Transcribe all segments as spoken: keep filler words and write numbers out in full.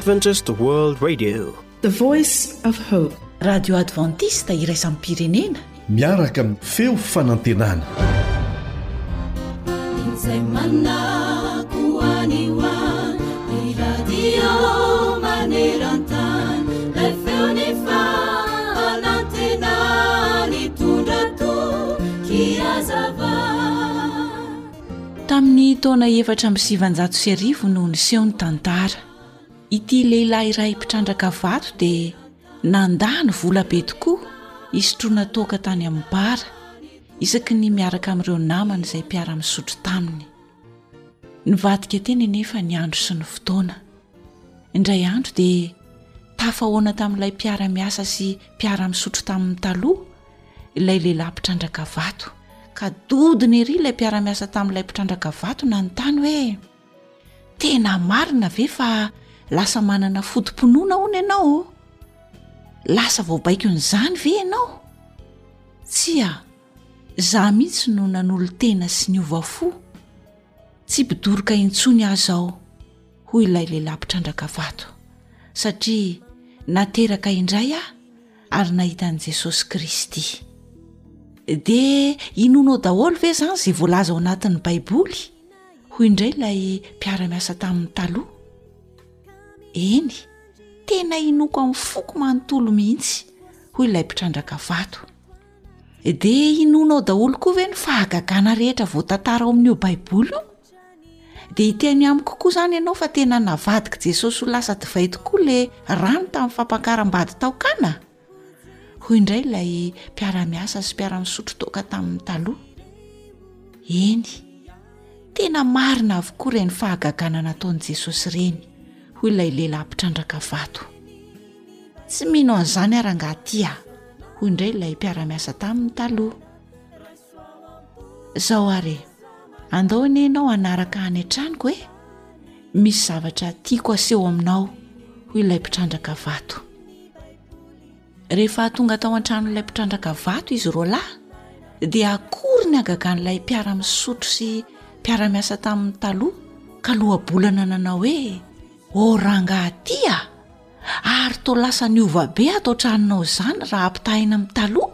Adventist World Radio, the voice of hope. Radio Adventista iraisam-pirenena miaraka amin'ny feo fanantenana. Tamin'ny taona efatra amby sivanjato sy arivo no niseho ny tantara. Ity lehilahy iray mpitrandraka vato dia nandany vola be tokoa hisotroana toaka tany amin'ny bara, isaky ny miaraka amin'ireo namany izay mpiara-misotro taminy. Nivadika teny anefa ny andro sy ny fotoana. Indray andro dia tafahoana tamin'ilay mpiara-miasa sy mpiara-misotro tamin'ny taloha ilay lehilahy mpitrandraka vato, ka dodiny ery ilay mpiara-miasa tamin'ilay mpitrandraka vato nanontany hoe: tena marina ve fa lasa manana fotom-ponoana hono ianao? Lasa voabaiko n'izany ve ianao? Tsia, zaho mihitsy no nanolo tena sy niova fo. Tsy bidoroka intsony aho zao, hoy ilay lehilahy mpitrandraka vato, satria nateraka indray aho ary nahita an'i Jesosy Kristy. Dia inonao daholo ve zany izay voalaza ao anatin'ny Baiboly? Hoy indray ilay mpiara-miasa tamin'ny taloha. Eny, tena inoko amin'ny foko manontolo mihitsy, hoy ilay mpitrandraka vato. Dia inonao daholo koa ve ny fahagagana rehetra voatantara ao amin'io Baiboly io? Dia hiteny amiko koa zany ianao fa tena navadika Jesosy ho lasa divay tokoa ilay rano tamin'ny fampankaram-bady taokana? Hoy indray ilay mpiara-miasa sy mpiara-misotro toaka tamin'ny taloha. Eny, tena marina avokoa ireny fahagagana nataon'i Jesosy ireny, hoy ilay lehilahy mpitrandraka vato. Tsy mino an'izany ara-ngaha ty aho, hoy indray ilay mpiara-miasa tamin'ny taloha. Zao are, andao anie ianao hanaraka any an-tranoko e? Misy zavatra tiako aseho aminao, hoy ilay mpitrandraka vato. Rehefa tonga tao an-tranon'ilay mpitrandraka vato izy roalahy, dia akory ny agagan'ilay mpiara-misotro sy mpiara-miasa tamin'ny taloha, ka lohabolana nanao hoe: o rangaha ty a, ary to lasa niova be atao tranonao izany raha ampitahina amin'ny taloha.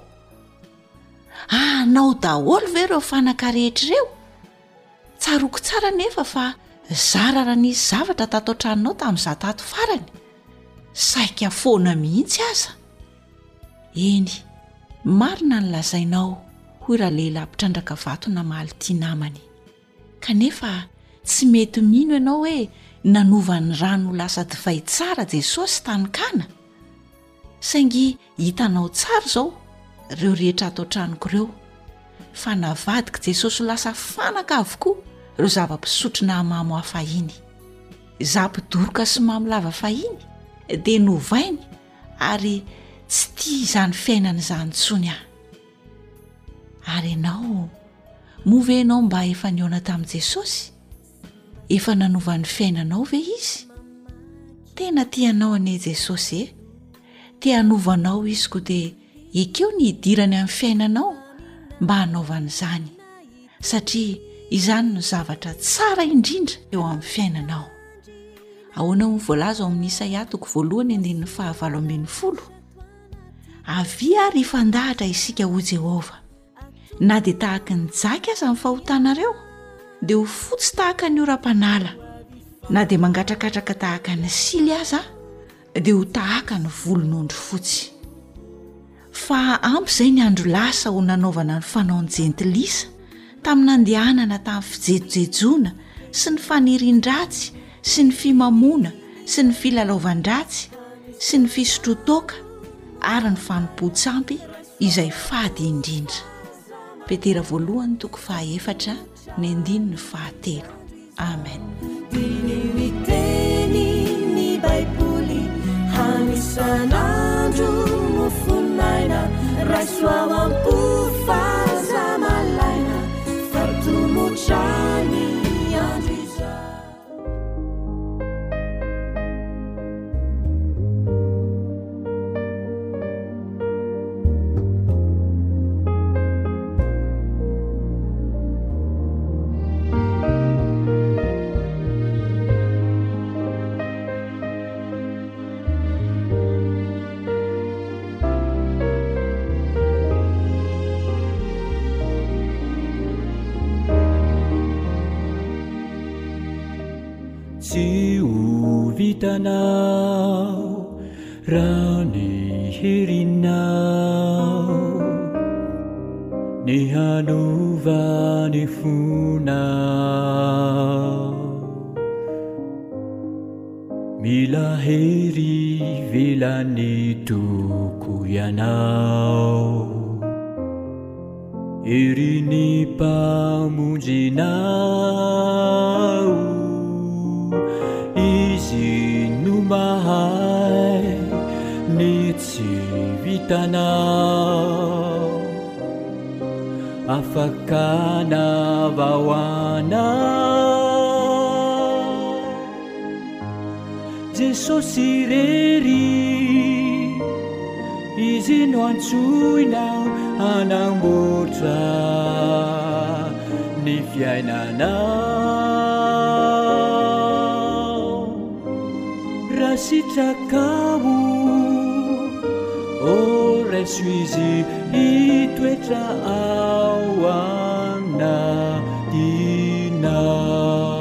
Anao daholo ve ireo fanaka rehetra ireo? Tsaroko tsara nefa fa zara raha nisy zavatra tatao tranonao tamin'izaho tato farany. Saika foana mihitsy aza. Eny, marina ny lazainao, hoy raha lehilahy mpitrandraka vato namaly tia namany. Kanefa tsy mety mino ianao hoe nanovan'ny rano lasa divay tsara Jesosy tanikana. Saingy hitanao tsara zao ireo rehetra atao tranoko ireo, fa navadika Jesosy lasa fanaka avokoa ireo zava-pisotro na mamo hafahiny. Zampidoroka sy mamolava fahiny dia novainy, ary tsy tia izany fiainana izany intsony aho. Ary ianao, moa ve ianao mba efa niona tamin'i Jesosy? Efa nanova ny fiainanao ve izy? Tena tianao anie Jesosy e? Te hanovanao izy koa dia ekeo ny hidirany amin'ny fiainanao mba hanaovan'izany, satria izany no zavatra tsara indrindra eo amin'ny fiainanao. Ahoana ho voalaza ao amin'ny Isaia toko voalohany andininy fahavalo ambin'ny folo. Avia ary ifandahatra isika ho Jehova, na dia tahaka ny jaka aza ny fahotanareo, dia ho fotsy tahaka ny oram-panala, na dia mangatrakatraka tahaka ny sily aza, dia ho tahaka ny volon'ondry fotsy. Fa ampy izay ny andro lasa ho nanaovana ny fanaony jentilisa tamin'ny nandehanana tamin'ny fijejojejoana sy ny fanirian-dratsy sy ny fimamona sy ny filalaovan-dratsy sy ny fisotrotoaka ary ny fanompo-tsampy izay fady indrindra. Petera voalohany toko fahaefatra ny andininy fahatelo. Amen. Miteny ny Baiboly hanisan'andro no fonaina, raisoao am-pofazamalaina fatomotrany andro izao. vitanao raha ny herinao ny hanova ny fonao mila hery velany toko ianao ery ny mpamonjinao izy no mahay ny tsy vitanao afaka navahoanao Jesosy rery izy no antsoinao hanamboatra ny fiainanao raha sitraka-o o raiso izy hitoetra ao anatinao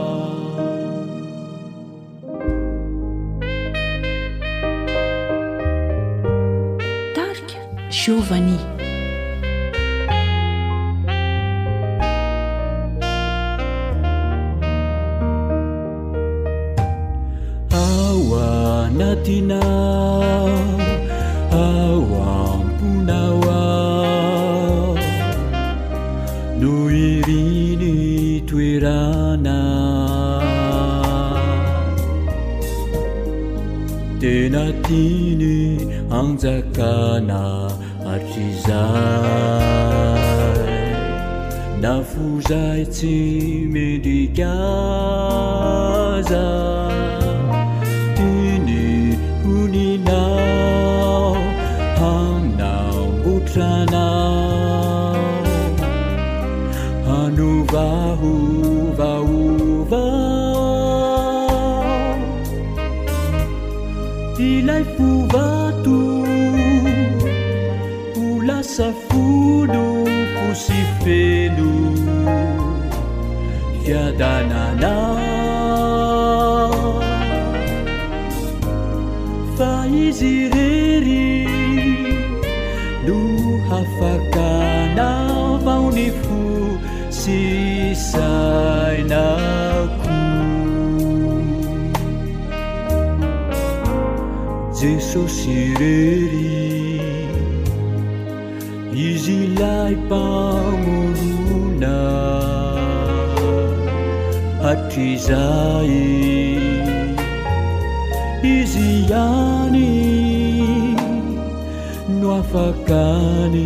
Tarika Giovanni anatinao ao amponao ao no iriny toerana tena tiany anjakana hatrizay nafozay tsy mendrikaza huninao hanambotranao hanovahovaovao ilay fovato ho lasa folo fosy felo fiadananao fa izy rery no hafaka navaony fo sisainako Jesosy rery izy lay mpamorona hatrizay izy ihany no afakany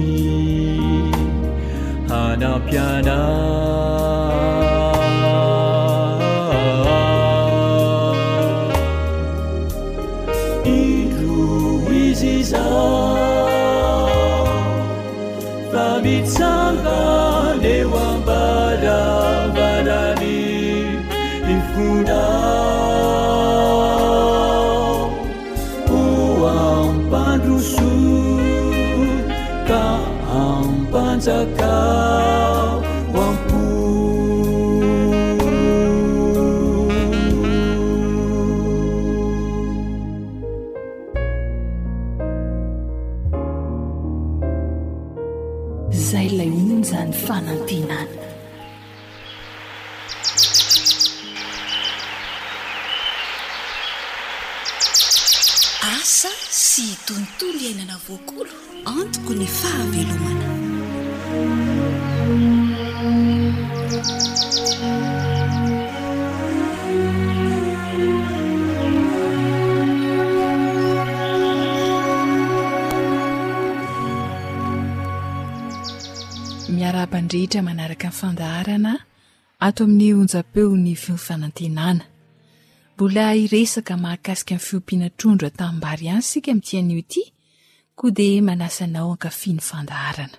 hanampianao indro izy zao fa mitsanga leo ambaravarany ifonao o ampandroso ka ampanjakao ampo zay lay onjany fanantenana asa sy tontolo iainana voakolo antoko ny fahavelomana miarabandrehitra manaraka ny fandaharana ato amin'ny onjapeo ny fifanantenana mbola iresaka mahakasika ny fiompiana trondro tambary ihany sika amin'itian'io ity koa dia manasanao ankafiny fandaharana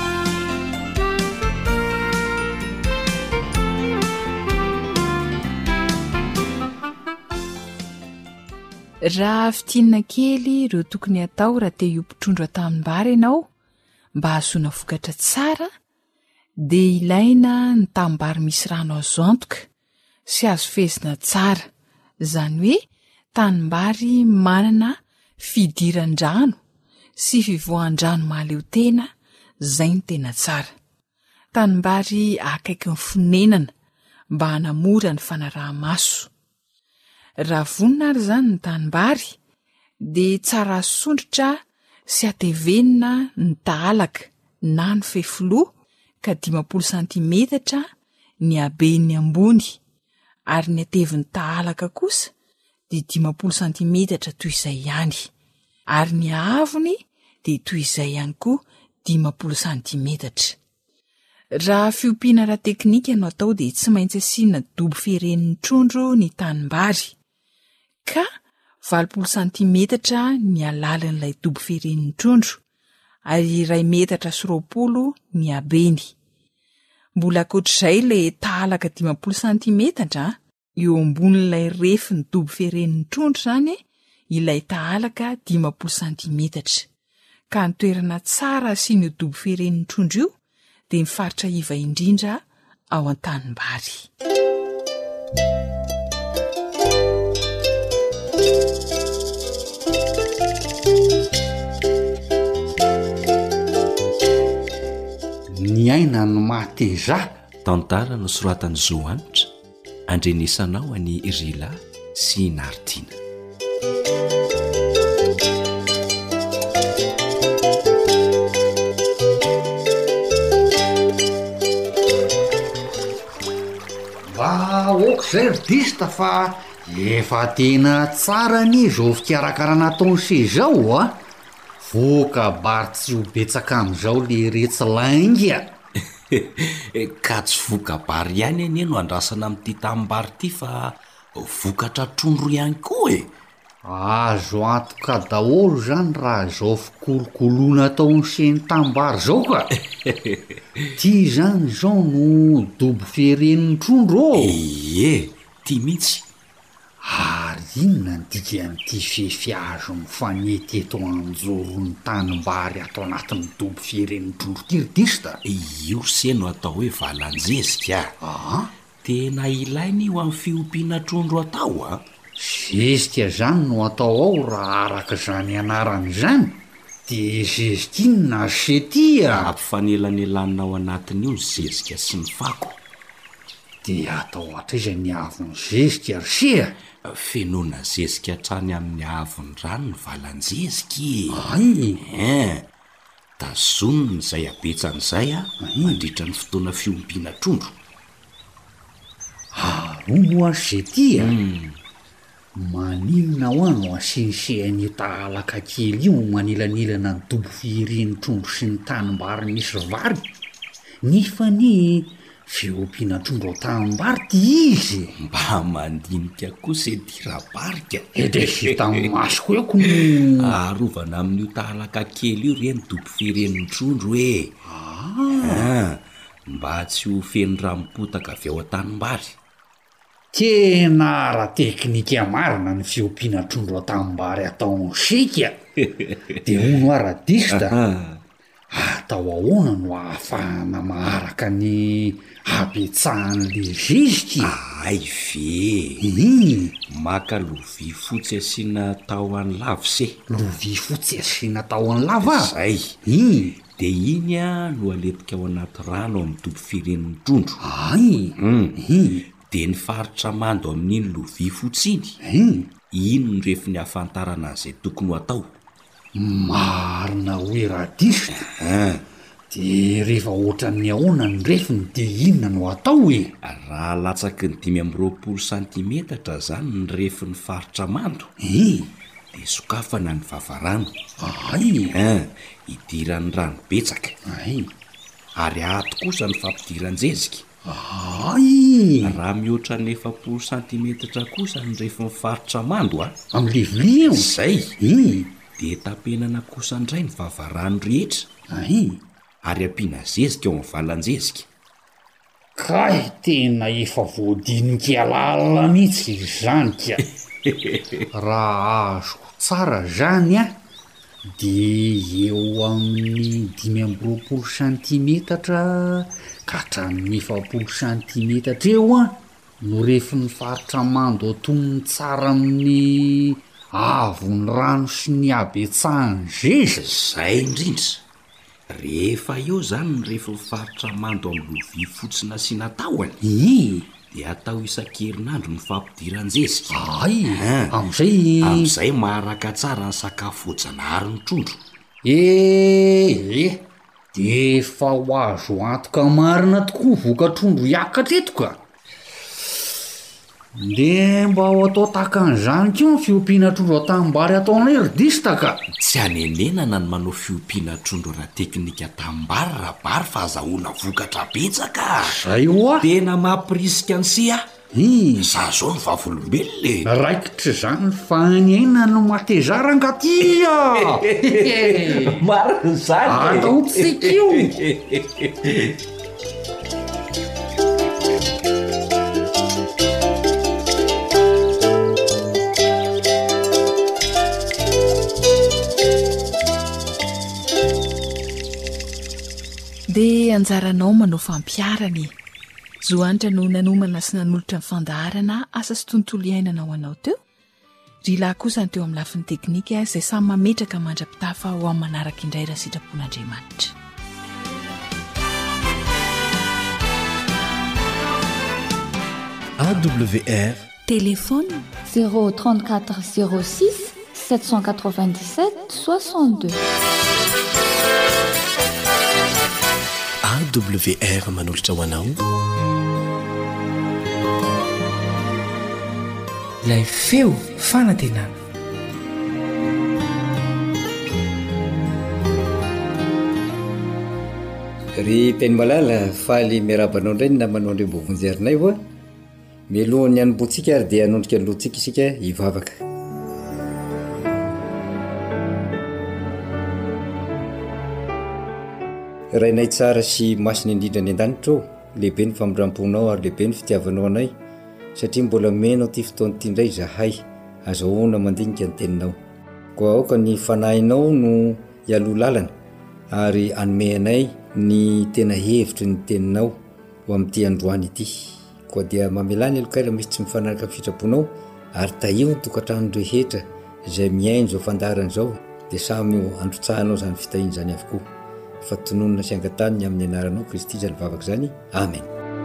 raha fitinana kely ireo tokony atao raha te hiompitrondro tambary ianao mba hahazoana vokatra tsara dia ilaina ny tambary misy rano azo antoka sy azo fezina tsara izany hoe tanimbary manana fidiran-drano sy fivoahan-drano mahaleo tena, zay ny tena tsara. Tanimbary akaiky ny fonenana mba hanamora ny fanaraha-maso. Raha vonina ary zany ny tanimbary dia tsara sondrotra sy atevenina ny tahalaka na ny fefoloha ka dimampolo santimetatra ny habeny ambony, ary ny ateviny tahalaka kosa dia dimampolo santimetatra toy izay ihany, ary ny ahavony dia toy izay ihany koa dimampolo santimetatra. Raha fiompiana ara teknika no atao dia tsy maintsy asiana dobo fiheren'ny trondro ny tanimbary, ka valopolo santimetatra ny alalan'ilay dobo fiheren'ny trondro, ary iray metatra sy roapolo ny habeny. Mbola ankoatr'izay ilay tahalaka dimampolo santimetatra, eo ambonin'ilay refy ny dobo fiheren'ny trondro zany ilay tahalaka dimampolo santimetatra. Ka ny toerana tsara asiana io dobo fiheren'ny trondro io dia mifaritra iva indrindra ao an-tanimbary. Ny aina no mahateza. Tantara no soratany Zoanitra, andrenisanao any Rila sy Nartina. Mba oko zay ridista fa efa tena tsara ny zao fikarakarana ataony se zao a. Voka bary tsy ho betsaka amin'izao le retsy lainga. Ka tsy voka bary ihany anie no andrasana amin'ity tanimbary ity fa vokatra trondro ihany koa e. Azo antoka daholo zany raha zao fikolokoloana ataony seny tanimbary zao ka. Ty zany zao no dobo fiheren'ny trondro. Ie, ty mihitsy. Ary inona ny dika an'ity fefiazo mifanety eto anjoron'ny tanimbary atao anatin'ny dobo fiheren'ny trondro ty ridista? Io se no atao hoe valanjezika. Ah, tena ilainy io amin'ny fiompiana trondro atao a. Zezika zany no atao ao raha araka zany anarany zany. De zezika inona se ty a? Ampifanelanelanina ao anatin'io ny zezika sy ny fako. De atao atraiza ny avony zezika ry sea? Fenoana zezika hatrany amin'ny avony rano ny valanjezika. Ay, Eh, tazonina izay abetsan'izay a mandritra ny fotoana fiompiana trondro. aro moa se ty a? Maninona ho ano asinsehany tahalaka kely io manilanilana ny dobo fiheren'ny trondro sy ny tanimbary misy vary. Nefa ny fiompiana trondro ao tanimbary ty izy. Mba mandinika kosa ety rabarika. Ede sy tamin'ny masoko eko no Arovana amin'io tahalaka kely io reny dobo fiheren'ny trondro e. Ah, mba tsy ho feno ranom-potaka avy ao an-tanimbary. tena ara-teknika marina ny fiompiana trondro ao tanimbary ataony sika. De ono ara-dista. Atao ahoana no ahafahana maharaka ny habetsahan'le zezika? Ay ve, Hmm, maka lovia fotsy asiana tahony lava se. lovia fotsy asiana tahony lava. Zay. Hmm, De iny a no aletika ao anaty rano ao amin'ny dobo fiheren'ny trondro. ay, Mm. hmm, De ny faritra mando amin'iny lovia fotsy iny, hmm. iny no refiny hafantarana an'izay tokony ho atao. Marina hoe radista. Ah, De rehefa ohatran'ny ahoana ny refiny de inona no atao e? raha latsaky ny dimy amby roapolo santimetatra zany ny refin'ny faritra mando, Eh, de sokafana ny vavarano. ay, Ah, idiran'ny rano betsaka, ay, ary ato kosa ny fampidiran-jezika. ay, Raha mihoatra ny efapolo santimetatra kosa ny refin'ny faritra mando a, am'le vilia eo. zay Eh, de tapenana kosa indray ny vavarano rehetra, ay, ary ampiana zezika ao amin'ny valan-jezika. kay tena efa voadinika alala mihitsy izany ka. Raha azoko tsara zany a, de eo amin'ny dimy amby roapolo santimetatra ka hatramin'ny efapolo santimetatra eo a no refy ny faritra mando atonony tsara amin'ny avony rano sy ny abetsahany zeza zay indrindra rehefa eo zany ny rehefa faritra mando amin'ny lovia fotsina sy natahoany i de atao isan-kerinandro ny fampidiran-jesika ay am'izay am'izay maharaka tsara ny sakafo voajanahary ny trondro e e de efa ho azo antoka marina tokoa voka-trondro hiakatra eto ka de mba ho atao takan'izany ko ny fiompiana trondro atambary ataonay ridista ka tsy hanenenana ny manao fiompiana trondro raha teknika tambary raha bary fa azahoana vokatra betsaka zay oa tena mampirisika ny se a i za zao ny vavolombelona raikitra zany fa anena no matezarangatia mariny zany ataotsika io dia anjaranao manao fampiarany zoanitra no nanomana sy nanolotra ny fandaharana asa sy tontolo iainana ho anao teo ry lahy kosa ny teo amin'ny lafiny teknika izay samy mametraka mandra-pitafa ho amin'ny manaraka indray raha sitrapon'andriamanitra A W R téléphone zéro trente-quatre zéro six sept cent quatre-vingt-dix-sept soixante-deux. A W R manolotra ho anao ilay feo fanantenana ry mpeny malala faly miarabanao indray ny namanao andre mbovonjerinay hoa milohan'ny hanombotsika ary dia hanondrika ny lotsika isika hivavaka rainay tsara sy masiny indrindra ny an-danitra o lehibe ny famindramponao ary lehibe ny fitiavanao anay satria mbola menao ty fotoany ty indray zahay azahoana mandinika ny teninao koa aoka ny fanahinao no ialoha lalana ary anomeanay ny tena hevitry ny teninao ho amin'ity androany ity koa dia mamelany alokaira misy tsy mifanaraka amin'ny fitraponao ary tahio ny tokantrano rehetra izay miaino zao fandarana zao dia samy androtsahanao zany fitahiana zany avokoa fa tononona sy angatany amin'ny anaranao Kristy zany vavaka zany amen.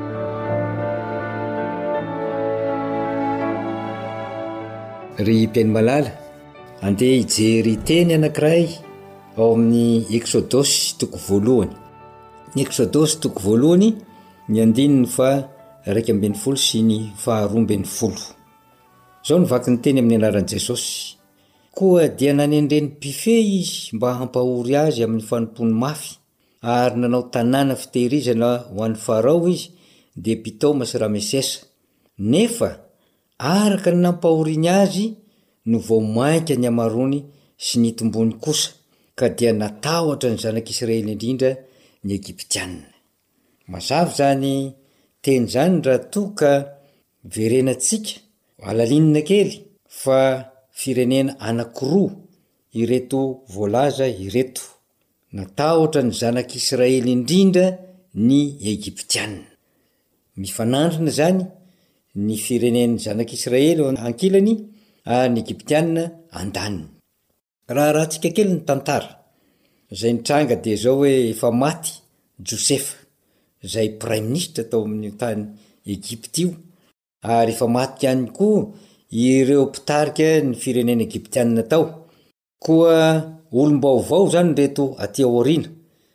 Ry mpeny malala andeha hijery teny anankiray ao amin'ny Exodosy toko voalohany. Ny Exodosy toko voalohany ny andininy fa raika ambin'ny folo sy ny faharoa ambin'ny folo. Zao ny vaky ny teny amin'ny anaran'i Jesosy. Koa dia nanendreny pifey izy mba hampahory azy amin'ny fanompony mafy ary nanao tanàna fitehirizana ho an'ny Farao izy dia Pitoma sy Ramesesa. Nefa araka ny nampahoriany azy no vao mainka ny amarony sy ny tombony kosa ka dia natahotra ny zanak'Israely indrindra ny Egiptianina. Mazava zany teny zany raha toka verenantsika alalinina kely fa firenena anakiroa ireto voalaza ireto. Natahotra ny zanak'Israely indrindra ny Egiptianina. Mifanandrina zany ny firenen'ny zanak'Israely ankilany ary ny Egiptianina andaniny. Raha rahantsika kely ny tantara zay nitranga dia zao hoe efa maty Josefa zay prime ministre tao amin'ny tany Egypte io ary efa maty ihany koa ireo mpitarika ny firenena Egiptianina tao. Koa olom-baovao zany reto aty aoriana.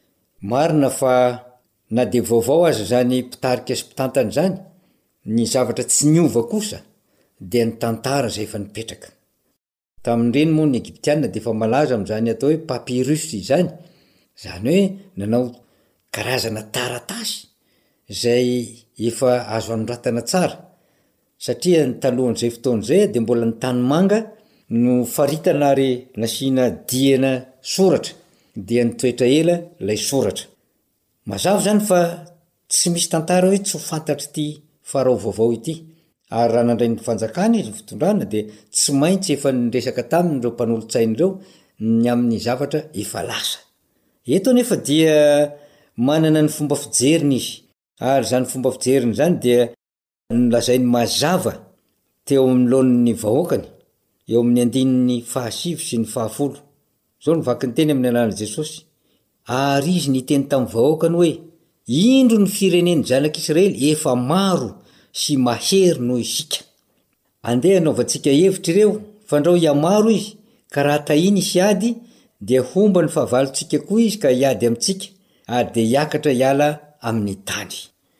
Marina fa na dia vaovao azy zany mpitarika sy mpitantana zany, ny zavatra tsy niova kosa dia ny tantara zay efa nipetraka. Tamin'ireny moa ny Egiptianina dia efa malaza amin'izany atao hoe papyrus zany, zany hoe nanao karazana taratasy zay efa azo anoratana tsara. Satria ny talohan'izay fotoan'izay dia mbola ny tany manga no faritana ary nasiana diana soratra dia nitoetra ela ilay soratra. Mazava zany fa tsy misy tantara hoe tsy ho fantatry ity Farao vaovao ity. Ary raha nandray ny fanjakana izy fitondrana dia tsy maintsy efa niresaka taminy ireo mpanolotsaina ireo ny amin'ny zavatra efa lasa. Eto nefa dia manana ny fomba fijeriny izy. Ary zany fomba fijeriny zany dia nolazai ny mazava teo am'lon'ny vahoakany eo amin'ny andininy fahasivy sy ny fahafolo zao ny vaky ny teny amin'ny alàna Jesosy ary izy ny teny tamin'ny vahoakany hoe indro ny fireneny zanak'Israely efa maro sy mahery noho isika andeha anaovantsika hevitra ireo fandrao iamaro izy ka raha tahiny isy ady dia homba ny fahavalontsika koa izy ka hiady amintsika ary dia hiakatra hiala amin'ny tany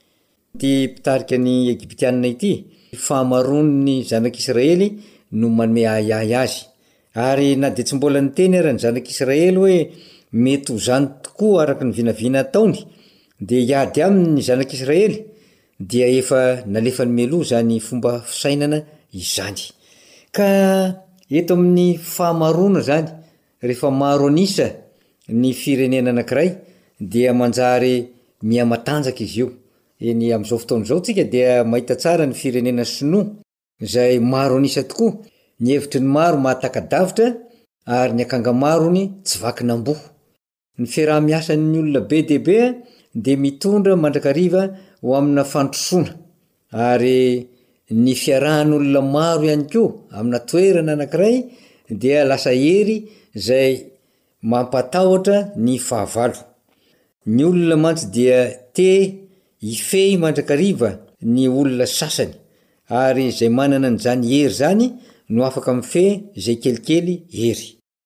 ty mpitarika ny Egiptianina ity fahamaron'ny zanak'Israely no manome ahiahy azy ary na dia tsy mbola niteny ary ny zanak'Israely hoe mety ho zany tokoa araky ny vinavina ataony dia hiady amin'ny zanak'Israely dia efa nalefa ny meloa zany fomba fisainana izany ka eto amin'ny fahamarona zany rehefa maro anisa ny firenena anankiray dia manjary miamatanjaka izy io eny am'izao fotaon'izao tsika dia mahita tsara ny firenena sinoa zay maro anisa tokoa ny hevitry ny maro mahatakadavitra ary ny akangamarony tsy vakinambo ny fiaraha-miasan'ny olona be deabe dia mitondra mandrakariva ho amina fandrosoana ary ny fiarahan'olona maro ihany koa amina toerana anankiray dia lasa hery zay mampatahotra ny fahavalo ny olona mantsy dia te ifehy mandrakariva ny olona sasany ary zay manana nyzany hery zany no afaka mife zay kelikely hery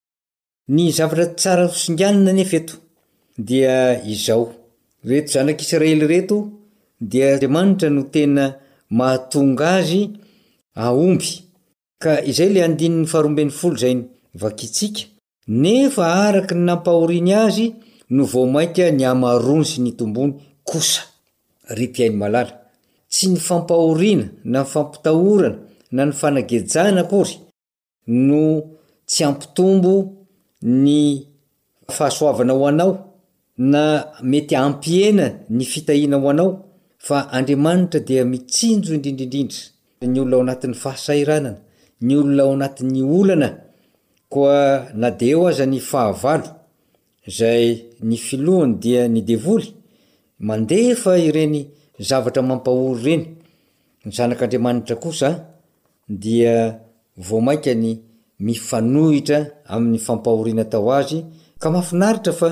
ny zavatra tsara singanina nefa eto dia izao reto zanak'Israely reto dia Andriamanitra no tena mahatonga azy aomby ka izay le andininy faharoambin'ny folo zay vakitsika nefa araky ny nampahoriny azy no vomaika ny amarony sy ny tombony kosa ry mpiainy malala tsy ny fampahoriana na ny fampitahorana na ny fanagejana akory no tsy ampitombo ny fahasoavana ho anao na mety ampiena ny fitahiana ho anao fa Andriamanitra dia mitsinjo indrindrindrindra ny olona ao anatin'ny fahasairanana ny olona ao anatin'ny olana koa na de eo aza ny fahavalo zay ny filohany dia ny devoly mandefa ireny zavatra mampahory ireny ny zanak'Andriamanitra kosa dia vomaika ny mifanohitra amin'ny fampahoriana tao azy ka mahafinaritra fa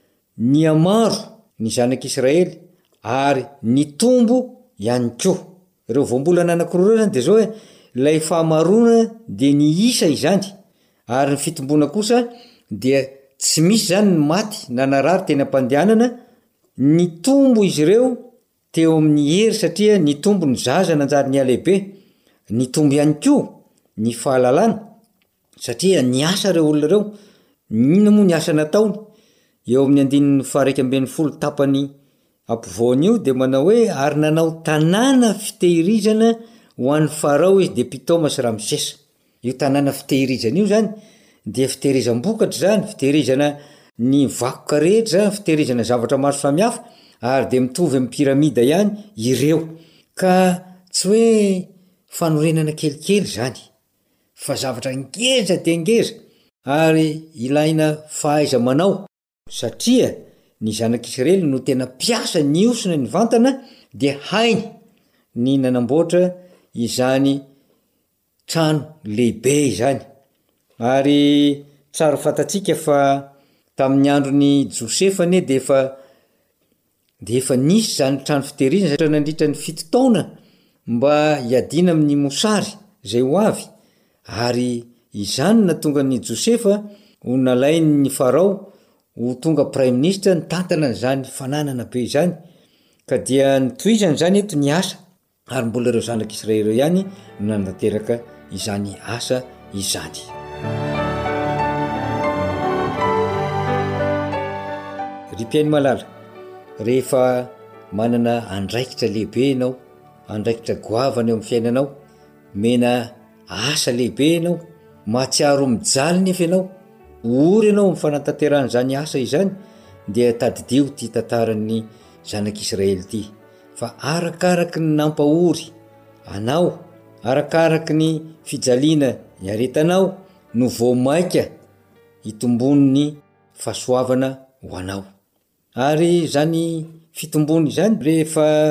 ny amaro ny zanak'Israely ary ny tombo ihany koa ireo voambolana anankiroa zany dia zao hoe lay fahamarona dia ny isa izany ary ny fitombona kosa dia tsy misy zany ny maty na narary teny am-pandehanana ny tombo izy ireo teo amin'ny hery satria ny tombo ny zaza nanjary ny alehibe ny tombo ihany koa ny fahalalana satria ny asa reo olona reo nina moa ny asa nataony eo amin'ny andininy faharaiky amben'ny folo tapany ampovoany io dia manao hoe ary nanao tanàna fitehirizana ho an'ny Farao izy dia Pitoma sy Ramsesa io tanàna fitehirizana io zany dia fitehirizam-bokatra zany fitehirizana ny vakoka rehetra zany fitehirizana zavatra maro samihafa ary dia mitovy amin'ny piramida ihany ireo ka tsy hoe fanorenana kelikely zany fa zavatra ngeza dia ngeza ary ilaina fahaiza manao satria ny zanak'Israely no tena piasa ny osina ny vantana dia hainy ny nanamboatra izany trano lehibe izany ary tsara fantatsika fa tamin'ny androny Josefa ane dia efa dia efa nisy zany trano fitehirizana satria nandritra ny fito taona mba hiadiana amin'ny mosary zay ho avy ary izany na tonga ny Josefa ho nalainy ny Farao ho tonga prime ministre ny tantana n'izany fananana be izany ka dia nitohizany zany eto ny asa ary mbola ireo zanak'Israely ireo ihany no nanateraka izany asa izany ry mpiainy malala rehefa manana andraikitra lehibe ianao andraikitra goavana eo amin'ny fiainanao mena asa lehibe ianao mahatsiaro mijaly nefa ianao ory ianao amin'ny fanantanteran'izany asa izany dia tadidio ty tantaran'ny zanak'Israely ty fa arakaraky ny nampahory anao arakaraky ny fijaliana ny aretanao no vomaika hitombony fahasoavana ho anao ary zany fitombony zany rehefa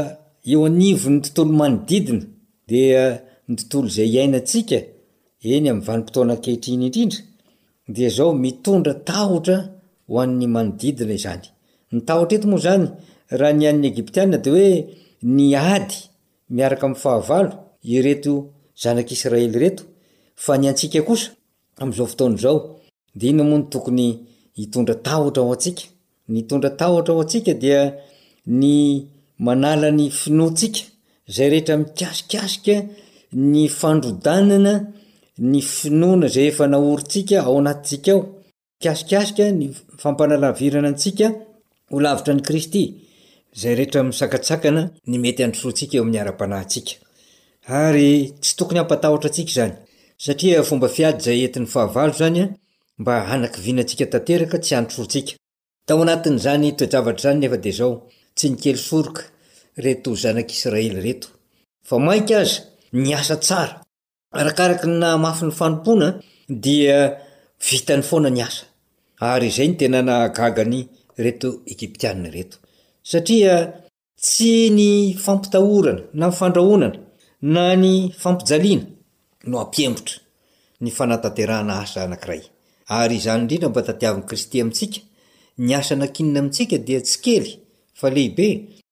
eo anivo ny tontolo manodidina dia ny tontolo zay iainantsika eny amin'ny vanim-potoana ankehitriny indrindra dia zao mitondra tahotra ho an'ny manodidina izany. Ny tahotra eto moa zany raha ny an'ny Egyptiana dia hoe ny ady miaraka amin'ny fahavalo ireto zanak'Israely reto, fa ny antsika kosa amin'izao fotoana zao dia ino moa ny tokony hitondra tahotra ho antsika? Ny hitondra tahotra ho antsika dia ny manala ny finoantsika zay rehetra mikasikasika ny fandrodanana ny finoana zay efa naorintsika ao anatintsika ao, kasikasika ny fampanalavirana antsika ho lavitra ny Kristy, zay rehetra misakatsakana ny mety androsoantsika eo amin'ny ara-panahintsika. Ary tsy tokony hampatahotra antsika zany, satria fomba fiady zay entin'ny fahavalo zany mba hanakivinantsika tanteraka tsy androsoantsika. Tao anatin'izany toejavatra zany nefa dia zao tsy nikely soroka reto zanak'Israely reto, fa mainka aza niasa tsara arakaraky ny namafy ny fanompona dia vitany foana ny asa. Ary izay ny tena nahagagany reto Egyptiana reto, satria tsy ny fampitahorana na ny fandrahonana na ny fampijaliana no ampiembotra ny fanatanterahana asa anankiray. Ary izany indrindra mba tatiavin'i Kristy amintsika, ny asa nakinina amintsika dia tsy kely fa lehibe,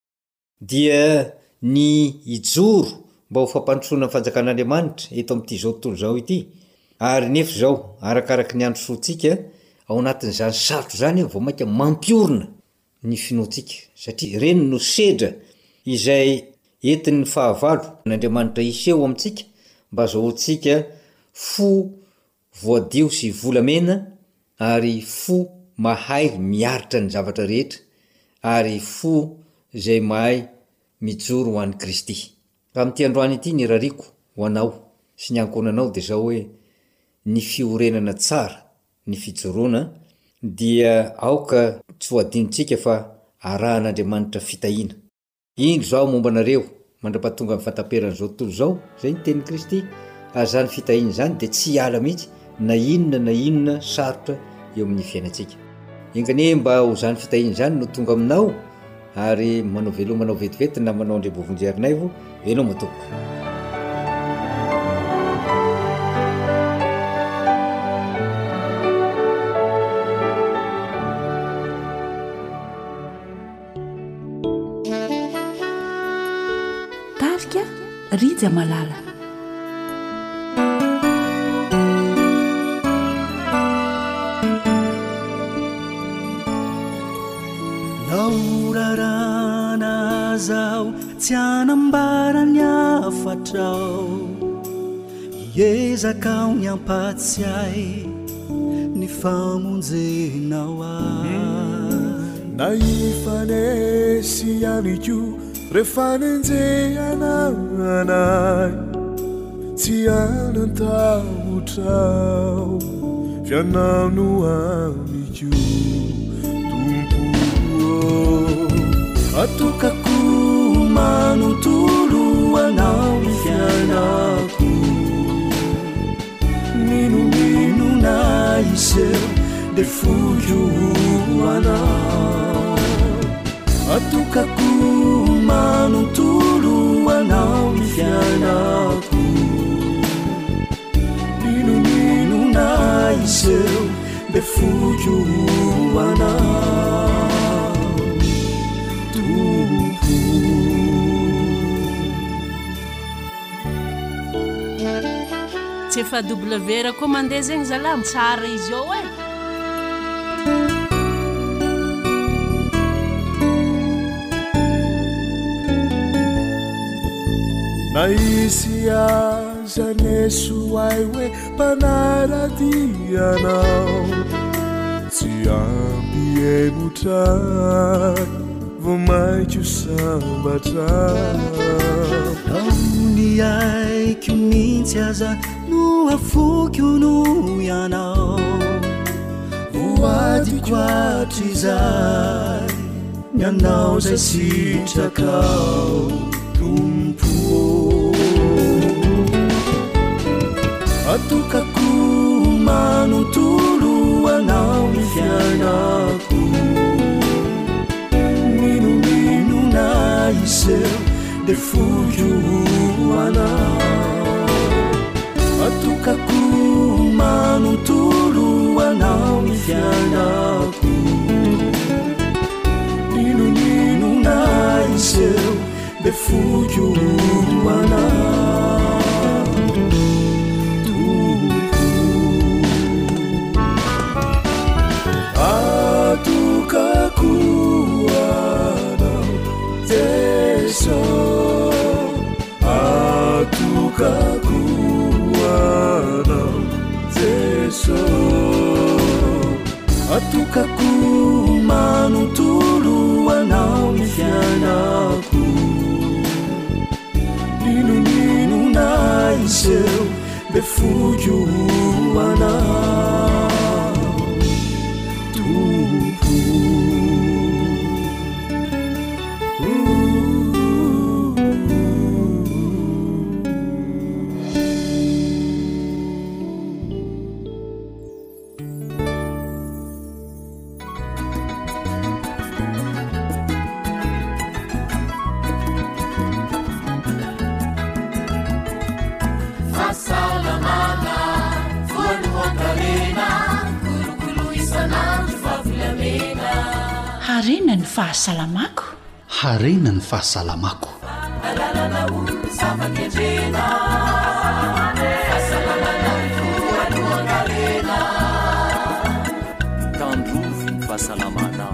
dia ny ijoro mba ho fampandrosoana ny fanjakan'Andriamanitra eto amin'ity zao tontolo zao ity. Ary nefa zao arakaraky ny androsoantsika ao anatin'izany sarotro zany vao mainka mampiorina ny finoantsika, satria reny no sedra izay entin'ny fahavalo n'Andriamanitra iseho amintsika mba zahoantsika fo voadio sy volamena ary fo mahay miaritra ny zavatra rehetra ary fo zay mahay mijoro ho an'i Kristy. Amin'ity androany ity ny rariko ho anao sy ny ankonanao dia zao hoe ny fiorenana tsara ny fijoroana dia aoka tsy ho adinontsika fa arahan'Andriamanitra fitahiana. Indro zao momba anareo mandra-pahatonga amin'ny fataperan'izao tontolo zao, zay ny tenin'i Kristy, ary zany fitahiana zany dia tsy hiala mihitsy na inona na inona sarotra eo amin'ny fiainantsika. Engane mba ho zany fitahiana zany no tonga aminao ary manao velo manao vetivety na manao andrebovonjerinay vo enao matoko. Tarika Rija Malala. Zao tsy anambarany afatrao iezakao ny ampatsiay ny famonjenao ay na ifanesy aniko rehefa nenjehananay tsy anantahotrao fianano amiko atokako manontolo anao ny fianako minomino na iseo de fujo anao atokako manontolo anao ny fianako minomino na iseo de fujo anao tsy efa W ra koa mandeha zegny zala tsara izy ao e. na isy aza nesoay hoe mpanaradianao tsy ampy enotray vo maiko sambatrao aony aiko mihitsy aza no afoko no ianao voadiko atrizay mianao zay sitrakao tompo atokako manontolo anao ny fianako minomino na iseo de fojo anao atokako manontolo anao ny fianako ninonino naiseo de fojo anao atokako anao Jesu atokako anao Jesu atokako manontolo anao ny fianako ninonino naiseo de fojo anao harena ny fahasalamako harena ny fahasalamako tandrovy ny fahasalamanao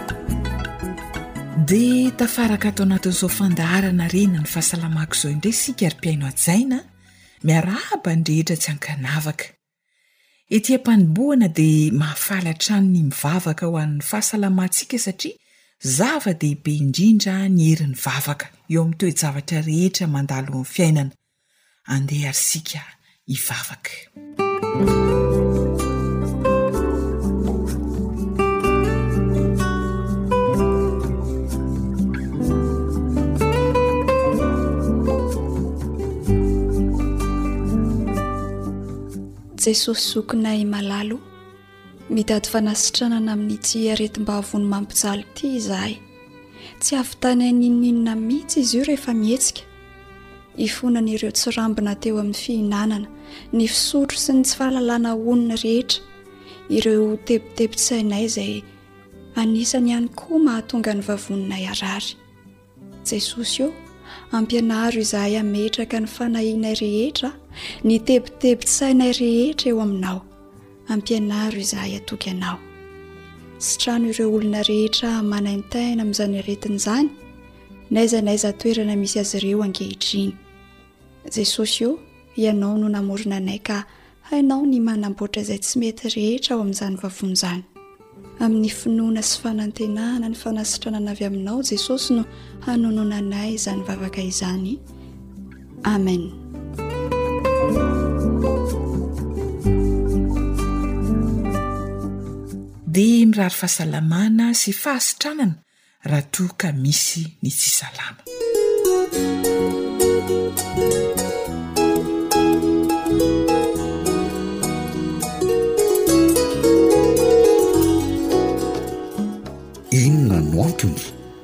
dia tafaraka atao anatin'izao fandaharana rena ny fahasalamako izao indray sika ary-piaino ajaina miarahaba ny rehetra tsy ankanavaka ety am-panomboana dia mahafaly hatrany ny mivavaka ho an'ny fahasalamantsika satria zava-dehibe indrindra ny herin'ny vavaka eo amin'ny toe-javatra rehetra mandalo amin'ny fiainana andeha ary sika hivavaka Jesosy zokinay malalo mitady fanasitranana amin'ity aretim-bavony mampijaly ity izahay tsy avytany aninninina mihitsy izy io rehefa mihetsika ifonan'ireo tsirambina teo amin'ny fihinanana ny fisotro sy ny tsy fahalalana onona rehetra ireo tebitebitsainay izay anisany ihany koa mahatonga ny vavononay arary Jesosy io ampianaro izahay ametraka ny fanahinay rehetra ny tebitebitsainay rehetra eo aminao ampianaro izahay atoky anao sitrano ireo olona rehetra manaintaina amin'izany aretin'izany naiza naiza toerana misy azy ireo ankehitriny Jesosy io ianao no namorona anay ka hainao ny manamboatra izay tsy mety rehetra ao amin'izany vavon'izany amin'ny finoana sy fanantenana ny fanasitranana avy aminao Jesosy no hanonona anay izany vavaka izany amen dia mirary fahasalamana sy fahasitranana raha toa ka misy ny tsy salama inona no antony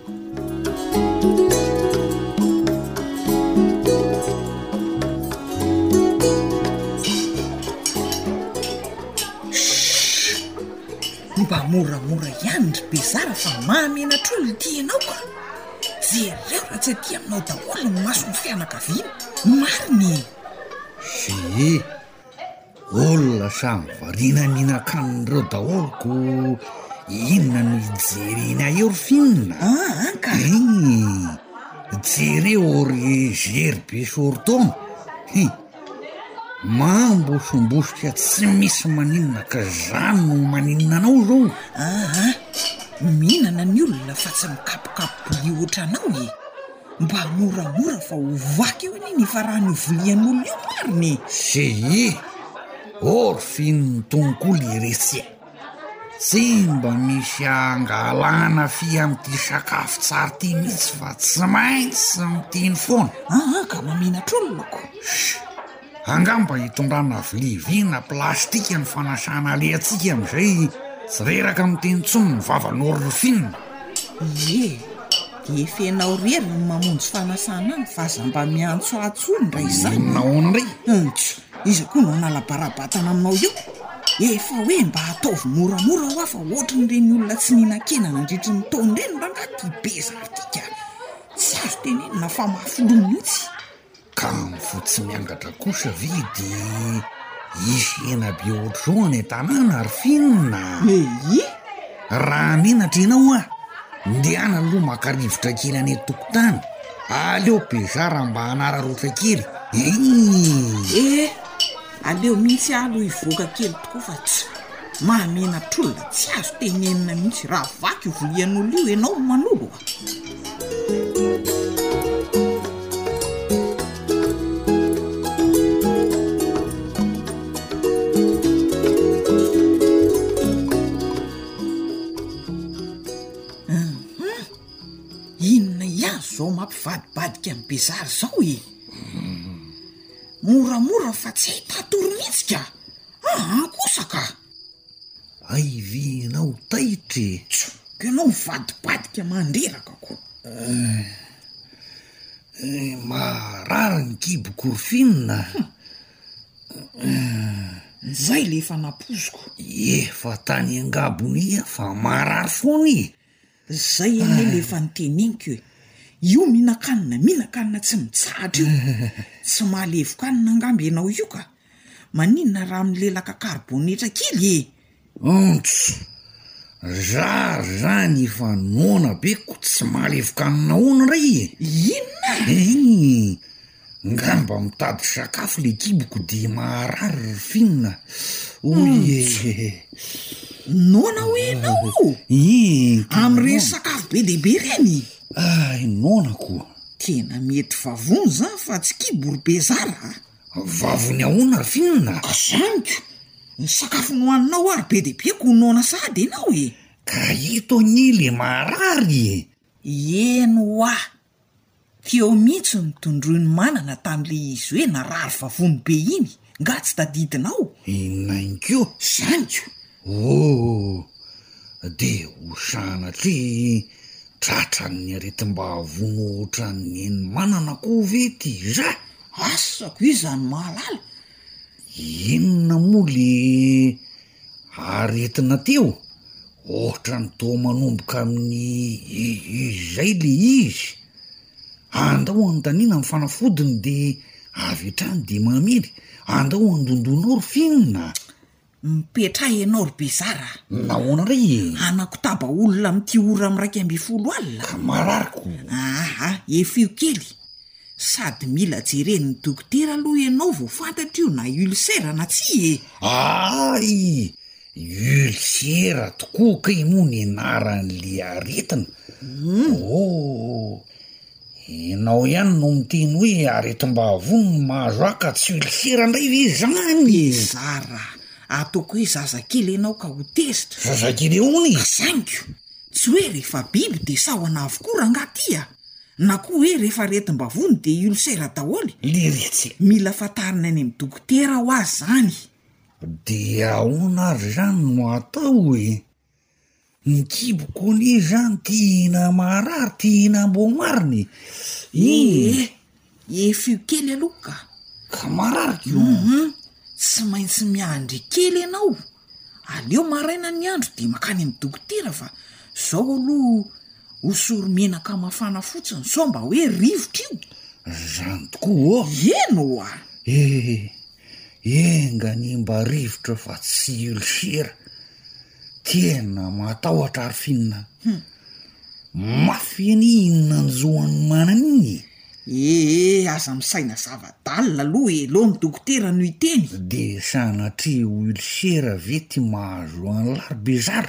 mba moramora ihany ry bezara fa mamena trolo ity ianao ka jereo raha tsy aty aminao daholo ny maso ny fianakaviana mariny sy olona samy variana mihinan-kanireo daholoko inona no ijerena eo ry finina ah ka jereo ry zery be sortaona hi mambosombosika tsy misy maninona ka zany no maninona anao zao aha mihinana ny olona fa tsy mikapokapo liotra anao e mba moramora fa hovaky eo any ny farahany volian'olona io mariny sy or finny tongolo iresia tsy mba misy angalana fi amin'ity sakafo tsara ty mihitsy fa tsy maintsy miteny foana aha ka maminatra olonako angamba hitondrana vilivina plastika ny fanasana le atsika amin'izay tsy reraka miteny tsony ny vavan'orry finna ie de fenao rery ny mamonjy fanasana any fa aza mba miantso atsony ray izany naonray ntso izy koa nao nalabarabatana aminao io efa hoe mba ataovy moramora ho afa ohatran'ireny olona tsy ninan-kena nandritry ny taony reny rangaty be zartika tsy azo tenenina fa mahafolo mihitsy ka mifotsy miangatra kosa vidy isena be ohatr'izao any tanàna ary finina ei raha menatra ianao a ndehana aloha makarivotra kely any tokotany aleo bezara mba hanararoatra kely eh aleo mihitsy aloha ivoaka kely tokoa fa tsy mahamenatr'olona tsy azo tenenina mihitsy raha vaky volian'olo io ianao manolo zao mampivadibadika amin'ny bezary zao e moramora fa tsy hitatoro mihitsy ka ah kosa ka aivinao taitry ka ianao mivadibadika mandreraka ko marary ny kibokorfinina zay le efa napoziko efa tany angabony fa marary foany zay ane le efa niteneniko e io mihinan-kanina mihinan-kanina tsy mitsahatra io tsy mahalevokanina angamby ianao io ka maninona raha milelaka karbonetra kely e ontso zary zany fa nona be ko tsy mahalevokanina ona ray inona ngamba mitady sakafo le kiboko de maharary finina oye nona hoe enao am'ireny sakafo be dehibe reny ay nona koa tena mety vavony zany fa tsy kibory bezara vavony ahona finina azaniko ny sakafo nohaninao ary be dehibe ko nona sady ianao e ka hito ny le marary eno ah teo mihitsy nitondroiny manana tam'le izy hoe narary vavony be iny nga tsy tadidinao inainko zaniko oh de osanatry tratran'ny aretim-mba vono ohatran'ny eny manana ko vety za asako izany mahalala inona moa le aretina teo ohatra ny to manomboka amin'ny izay le izy andao antanina amin'ny fanafodiny de avy hatrany de mamely andao andondonao ry finina mipetra ianao ry bezara nahoana ray anako taba olona mity ora am'raiky amby folo alina ka marariko aha efio kely sady mila jereny dokotera aloha ianao vo fantatr' io na ulcera na tsy e ay ulcera tokoa ka imo ny anaran'le aretina oh enao ihany no miteny hoe aretim-mba vono no mahazo aka tsy ulcera ndray ve zany bezara ataoko hoe zazakely ianao ka ho tezitra zazakely ony zaniko tsy hoe rehefa biby de sahoana avokoa rangatya na koa hoe rehefa retim-bavony de ulcera daholy liritsy mila fatarina any amin'ny dokotera ho azy zany de ahoana ary zany no atao e ny kiboko ny zany tiana marary tiana mbo mariny e efio kely aloha ka ka marariko tsy maintsy miandry kely ianao aleo maraina ny andro de makany amin'ny dokotera fa zao aloha osory menaka mafana fotsiny sao mba hoe rivotra io zany tokoa eno a e engany mba rivotra fa tsy ulcera tena matahotra ary finina mafy any inona nyzoany manana iny ee aza misaina zava-dalina aloha elo ny dokotera no iteny de sanatria ulcera vety mahazo any laribezara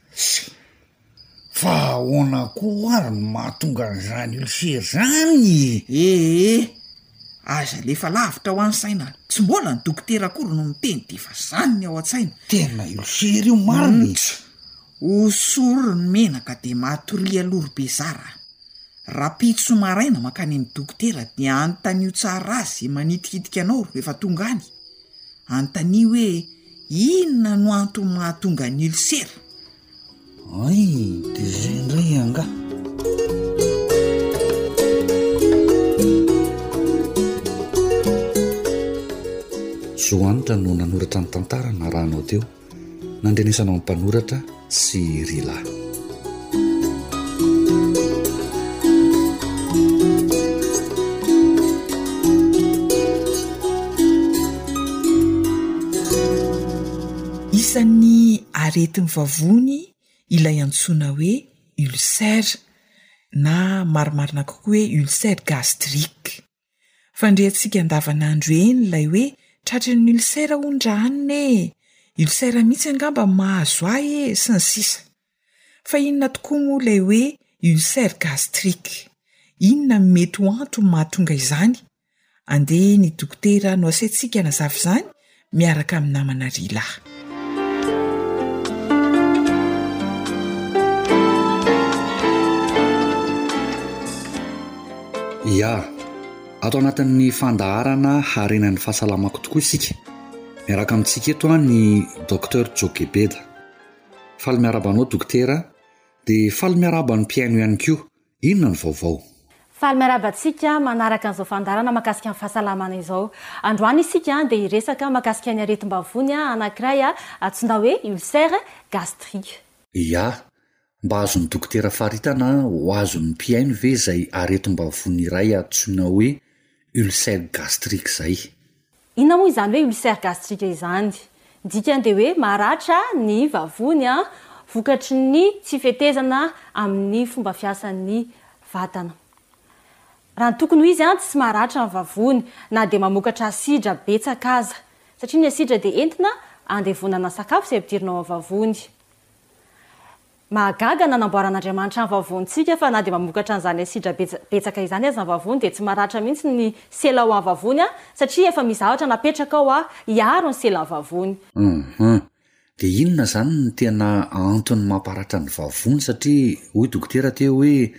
fa ahoana koa ary no mahatonga an'izany ulcera zany ee aza lefa lavitra ho any saina tsy mbola ny dokotera kory no miteny de fa zany ny ao an-tsaina tena ulcera io mariny osory ny menaka de mahatoria lory bezara rapitso maraina makany amin'ny dokotera de antanio tsara azy manitikitika anao rehefa tonga any antany hoe inona no antony mahatonga ny ulcera ay de zay ndray anga Zoanitra no nanoratra ny tantara na rahanao teo, nandrenesanao ny mpanoratra sy Rila. Isan'ny aretin'ny vavony ilay antsoina hoe ulcère na marimarina kokoa hoe ulcère gastrique. Fandreantsika andavanandro eny ilay hoe tratran'ny ulcère ondranine, ulcère mihitsy angamba mahazo ahy e sy ny sisa. Fa inona tokoa moa ilay hoe ulcère gastrique? Inona mety ho antony mahatonga izany? Andeha ny dokotera no asaintsika nazava izany miaraka amin'ny namana Rila. Ya, ato anatin'ny fandaharana harenan'ny fahasalamako tokoa isika. Miaraka amintsika eto a ny docteur Jokebeda. Faly miaraba anao dokotera, dia faly miaraba ny mpiaino ihany koa. Inona ny vaovao? Faly miaraba antsika manaraka an'izao fandaharana mahakasika ny fahasalamana izao. Androany isika dia hiresaka mahakasika ny aretim-bavony anankiray antsoina hoe ulcère gastrique. Ya, mba azon'ny dokotera faritana ho azon'ny mpiaino ve izay aretim-bavony iray antsoina hoe ulcère gastrique izay? Inona moa izany hoe ulcère gastrique izany? Dikany dia hoe maratra ny vavony a vokatry ny tsy fetezana amin'ny fomba fiasan'ny vatana. Raha ny tokony ho izy a tsy maratra ny vavony na dia mamokatra asidra betsaka aza, satria ny asidra dia entina andevonana sakafo izay ampidirinao amin'ny vavony. Mahagaga na namboaran'Andriamanitra ny vavonitsika fa na dia mamokatra an'izany asidra betsaka izany aza ny vavony dia tsy maratra mihitsy ny sela ao amin'ny vavony a, satria efa misy zavatra napetraka ao a hiaro ny sela amin'ny vavony. Mhm. Dia inona izany ny tena antony mamparatra ny vavony? Satria hoy dokotera teo hoe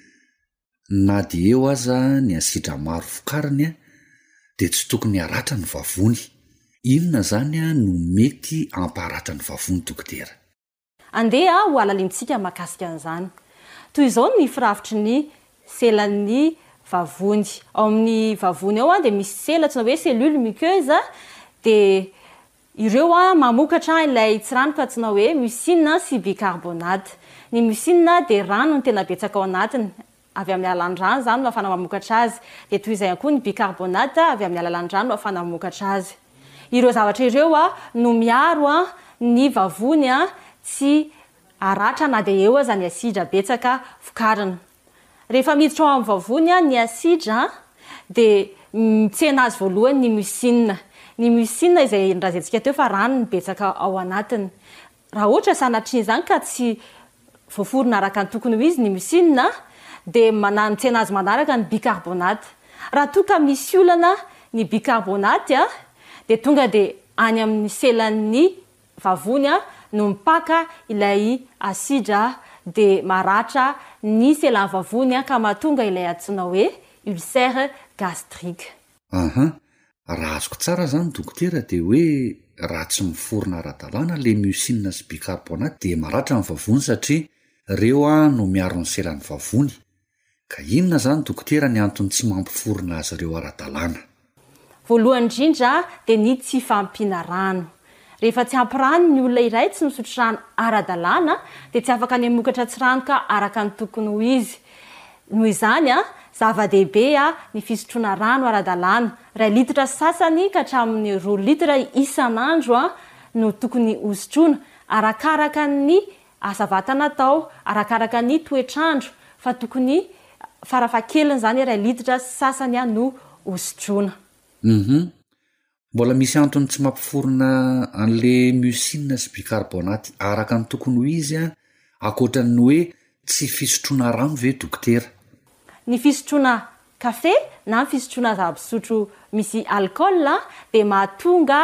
na dia eo aza ny asidra maro vokariny a dia tsy tokony haratra ny vavony. Inona izany a no mety amparatra ny vavony dokotera? Andeha ho alalintsika mahakasika an'izany. Toy izao ny firafitry ny selan'ny vavony. Ao amin'ny vavony ao dia misy sela antsoina hoe cellule muqueuse, dia ireo a mamokatra ilay tsiranoka antsoina hoe mucine sy bicarbonate. Ny mucine dia rano ny tena betsaka ao anatiny, avy amin'ny alalan'ny rano izany no ahafana mamokatra azy. Dia toy izay ihany koa ny bicarbonate avy amin'ny alalan'ny rano no ahafana mamokatra azy. Ireo zavatra ireo a no miaro a ny vavony a tsy aratra na dia eo aza ny asidra betsaka vokarina. Rehefa miditra ao amin'ny vavony ny asidra dia mitsena azy voalohany ny mucine. Ny mucine izay nolazaintsika teo fa rano ny betsaka ao anatiny. Raha ohatra sanatria izany ka tsy voaforona araka ny tokony ho izy ny mucine dia mitsena azy manaraka ny bicarbonate. Raha toa ka misy olana ny bicarbonate dia tonga dia any amin'ny selan'ny vavony no mipaka ilay asidra dia maratra ny selan'ny vavony ka mahatonga ilay antsoina hoe ulcère gastrique. Aha, raha azoko tsara zany dokotera dia hoe raha tsy miforona ara-dalàna le mucine sy bicarbonate dia maratra ny vavony satria reo a no miaro ny selan'ny vavony. Ka inona zany dokotera ny antony tsy mampiforona azy ireo ara-dalàna? Voalohany indrindra dia ny tsy fampiana rano. Rehefa tsy ampy rano ny olona iray tsy misotro rano ara-dalàna dia tsy afaka ny mamokatra tsiranoka araka ny tokony ho izy. Noho izany a zava-dehibe a ny fisotroana rano ara-dalàna. Iray litatra sasany ka hatramin'ny roa litatra isan'andro a no tokony hosotroana arakaraka ny asa vatana atao, arakaraka ny toetrandro, fa tokony farafahakeliny izany iray litatra sasany a no hosotroana. Mhm. Mbola misy antony tsy mampiforona an'le mucine sy bicarbonate araka ny tokony ho izy a ankoatran'ny hoe tsy fisotroana rano ve dokotera? Ny fisotroana kafe na ny fisotroana zava-pisotro misy alcool dia mahatonga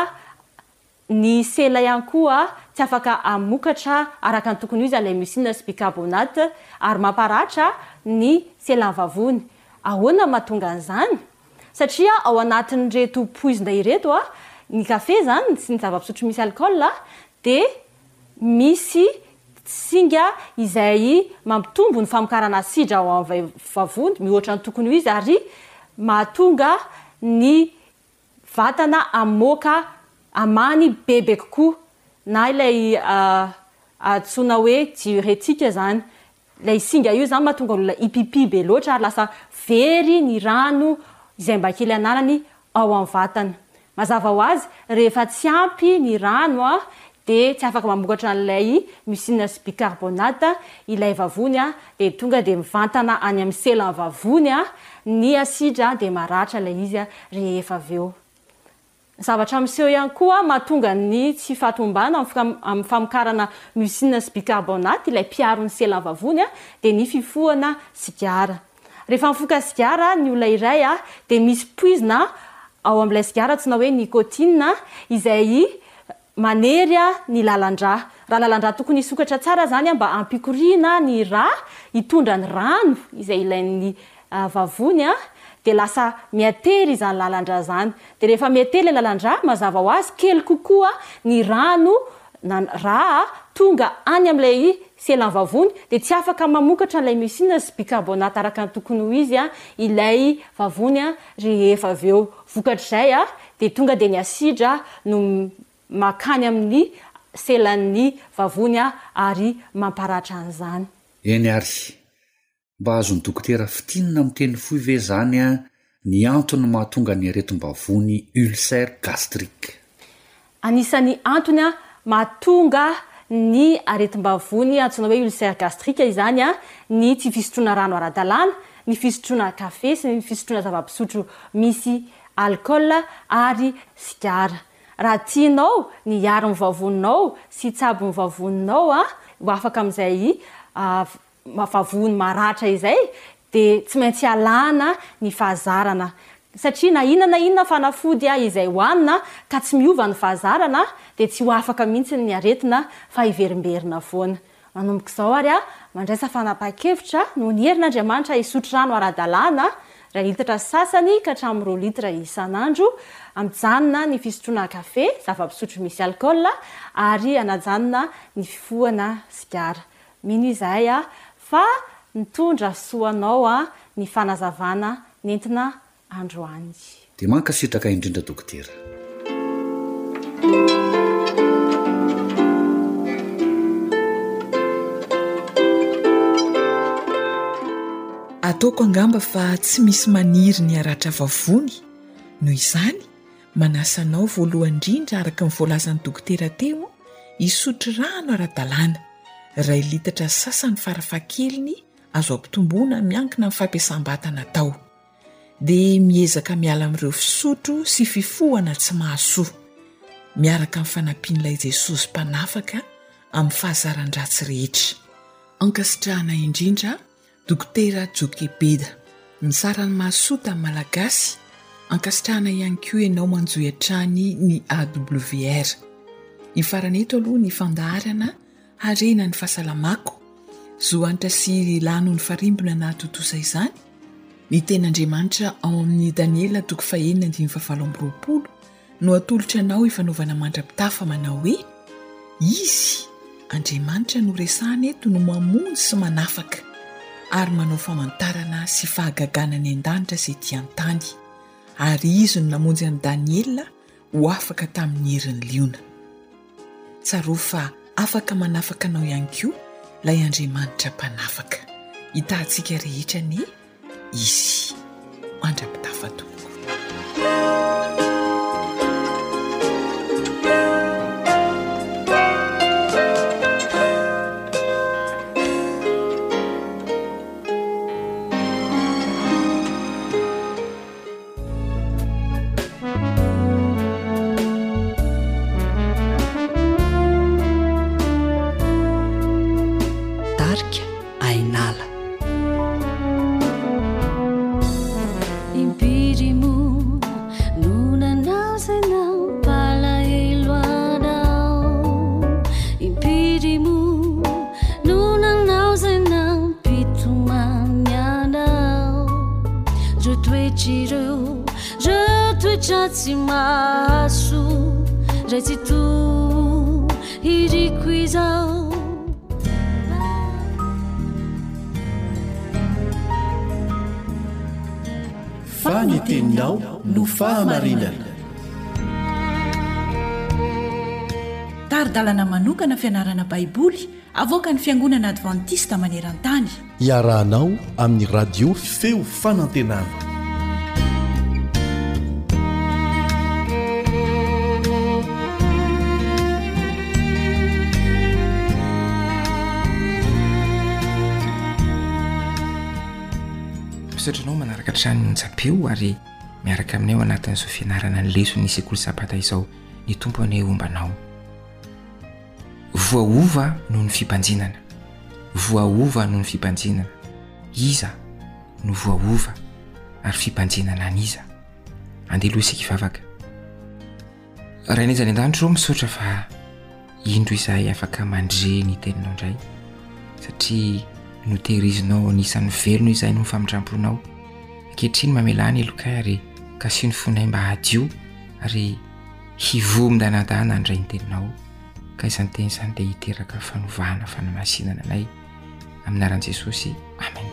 ny sela ihany koa tsy afaka amokatra araka ny tokony ho izy ilay mucine sy bicarbonate ary mamparatra ny selan'ny vavony. Ahoana mahatonga an'izany? Satria ao anatin'ireto poizina ireto a ny kafe zany sy ny zava-pisotro misy alcool dia misy singa izay mampitombo ny famokarana asidra ao amin'ny vavony mihoatra ny tokony ho izy ary mahatonga ny vatana amoaka amany bebe kokoa na ilay atsona hoe diuretika zany lay singa io zany mahatonga olona ipipi be loatra ary lasa very ny rano izay mba kely ananany ao amin'ny vatana. Mazava ho azy rehefa tsy ampy ny rano a de tsy afaka mamokatra an'ilay mucine sy bicarbonate ilay vavony a de tonga de mivantana any amin'ny selan'ny vavony a ny asidra de maratra ilay izy a rehefa aveo. Zavatra miseho ihany koa mahatonga ny tsy fatombana amin'ny famokarana mucine sy bicarbonate ilay piaro ny selan'ny vavony a de ny fifohana sigara. Rehefa mifoka sigara ny olona iray a de misy poizina ao amin'ilay sigara tsy na hoe nicotine izay manery ny lalandrà. Raha lalandrà tokony hisokatra tsara zany mba ampikoriana ny rà hitondra ny rano izay ilain'ny vavony a de lasa miatery izany lalandrà zany. De rehefa miatery ilay lalandrà mazava ho azy kely kokoa ny rano na rà tonga any amin'ilay selan'ny vavony de tsy afaka mamokatra an'ilay mucine sy bicarbonate araka ny tokony ho izy a ilay vavony a rehefa aveo. Vokatr'izay a de tonga de ny asidra no makany amin'ny selan'ny vavony a ary mamparatra an'izany. Eny ary mba azon'ny dokotera fitinina amin'ny teny fohy ve zany a ny antony mahatonga ny aretim-bavony ulcère gastrique? Anisan'ny antony a mahatonga ny aretim-bavony antsoina hoe ulcère gastrique izany a ny tsy fisotroana rano ara-dalàna, ny fisotroana kafe sy ny fisotroana zava-pisotro misy alcool ary sigara. Raha tianao ny hiaro ny vavoninao sy tsabo ny vavoninao a ho afaka amin'izay vavony maratra izay de tsy maintsy alàna ny fahazarana satria na inona na inona fanafody a izay hoanina ka tsy miova ny fahazarana de tsy ho afaka mihitsy ny aretina fa hiverimberina foana. Manomboka izao ary a mandraisa fanapa-kevitra no ny herin'Andriamanitra hisotro rano ara-dalàna ray litatra sasany ka hatramin'ny roa litatra isan'andro, amijanona ny fisotroana kafe, zava-pisotro misy alcool ary anajanona ny fifohana sigara. Mino izay a fa nitondra soanao a ny fanazavana nentina androany. De mankasitraka indrindra dokotera. Ataoko angamba fa tsy misy maniry ny aratra vavony, noho izany manasanao voalohany indrindra araka ny voalazan'ny dokotera teo hisotro rano ara-dalàna ray litatra sasany farafahakeliny azo ampitomboana miankina amin'ny fampiasam-batana tao de miezaka miala amin'ireo fisotro sy fifohana tsy mahasoa miaraka amin'ny fanampian'ilay Jesosy mpanafaka amin'ny fahazaran-dratsy rehetra. Ankasitrahana indrindra dokotera Jokebeda misarany mahasoa tamin'ny malagasy. Ankasitrahana ihany koa ianao manjoy hatrany ny A W R. Ifarany eto aloha ny fandaharana harena ny fahasalamako zoanitra sy lano ny farimbona na totosa izany ny ten'Andriamanitra ao amin'ny Daniela toko fahenina andimy fahavalo amby roapolo no atolotra anao ifanaovana mandra-pitafa manao hoe izy Andriamanitra no resahana eto no mamonjy sy manafaka ary manao famantarana sy fahagagana ny an-danitra sy ety an-tany ary izy no namonjy an'i Daniela ho afaka tamin'ny herin'ny liona. Tsaro fa afaka manafaka anao ihany koa ilay Andriamanitra mpanafaka. Hitantsika rehetra ny izy mandra-pitafa tompoko. Faniteninao no fahamarinana. ara-dalana manokana fianarana baiboly avoaka ny fiangonana advantista maneran-tany. iarahanao amin'ny radio feo fanantenana. Satranao manaraka trano nitsapeo ary miaraka aminay ao anatin'izao fianarana ny leso ny sekoly sabata izao ny tompo any ombanao. Voaova noho ny fipanjinana. Voaova noho ny fipanjinana. Iza no voaova ary fipanjinana aniza. Andeha loha isika hivavaka. Rainay zany an-danitro misaotra fa indro izay afaka mandre ny teninao indray satria no tehirizinao anisan'ny velona izay no mifamindramponao. Ankehitriny mamelany elokay ary kasy ny fonay mba hadio ary hivomindanadana andray ny teninao. Ka izany teny izany dia hiteraka fanovana fanamasinana anay amin'ny anaran'i Jesosy. Amen.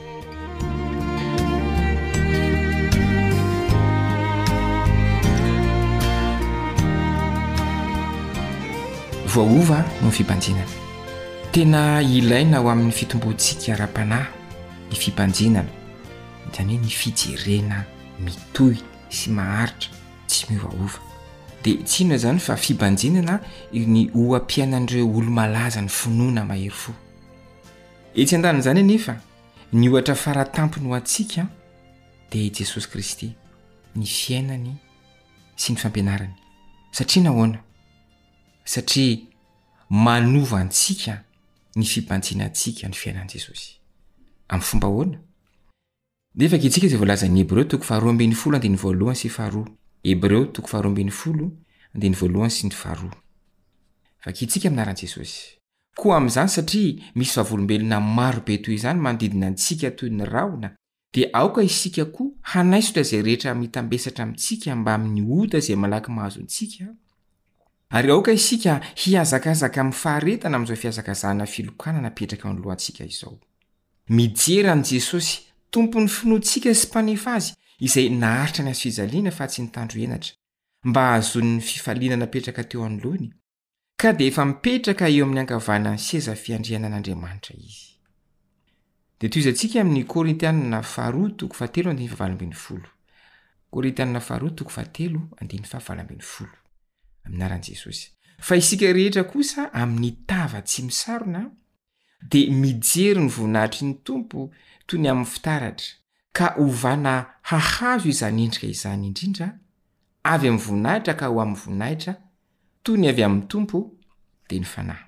Voaova no fipanjinana. Tena ilaina ao amin'ny fitombontsika ara-panahy ny fipanjinana, izany hoe ny fijerena mitohy sy maharitra tsy miovaova. Dia tsy inona izany fa fipanjinana ny oam-piainan'ireo olo-malaza ny finoana mahery fo. Etsy an-tany izany anefa ny ohatra faratampony ho antsika dia i Jesosy Kristy, ny fiainany sy ny fampianarany. Satria nahoana? Satria manova antsika ny fipanjinantsika ny fiainan'i Jesosy. Amin'ny fomba ahoana? Dia efa kitsika izay voalazan'ny Hebreo toko faharoa ambin'ny folo andiny voalohany sy faharoa. Hebreo toko faharoa ambin'ny folo andiny voalohany sy ny faharoa. Fa kitsika amin'ny anaran'i Jesosy. Koa amin'izany satria misy vavolombelona maro be toy izany manodidina antsika toy ny rahona, dia aoka isika koa hanaisotra izay rehetra mitambesatra amintsika mba amin'ny ota izay malaky mahazo antsika. Ary aoka isika hiazakazaka amin'ny faharetana amin'izao fiazakazahana filokana napetraka amin'ny lohantsika izao. Mijery an'i Jesosy, tompon'ny finoantsika sy mpanefa azy, izay naharitra ny azo fijaliana fa tsy ny tandro henatra, mba ahazon'ny fifaliana napetraka teo anoloany, ka dia efa mipetraka eo amin'ny ankavanana ny seza fiandrianan'Andriamanitra izy. Dia toy izantsika amin'ny Korintianina faharoa toko fahatelo andiny fahavalo ambin'ny folo. Korintianina faharoa toko fahatelo andiny fahavalo ambin'ny folo. Amin'ny anaran'i Jesosy. Fa isika rehetra kosa amin'ny tava tsy misarona dia mijery ny voninahitry ny tompo toy ny amin'ny fitaratra, ka ovana hahazo izany endrika izany indrindra, avy amin'ny voninahitra ka ho amin'ny voninahitra, toy ny avy amin'ny tompo dia ny fanahy.